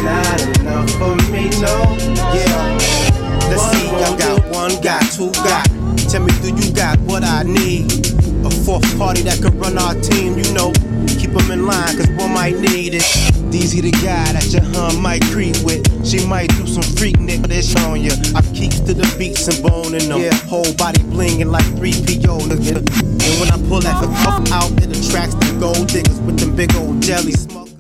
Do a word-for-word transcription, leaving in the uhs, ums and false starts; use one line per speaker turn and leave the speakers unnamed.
not enough for me, no.
Yeah. Let's see, I got one, got two, got. Tell me, do you got what I need? A fourth party that could run our team, you know. Keep them in line, cause one might need it. These the guy that your hun might creep with. She might do some freak nick, but it's on ya. I keeps to the beats and boning them. Yeah. Whole body blingin' like three P O. And when I pull that cup out, it attracts the gold diggers with them big old jelly smoke.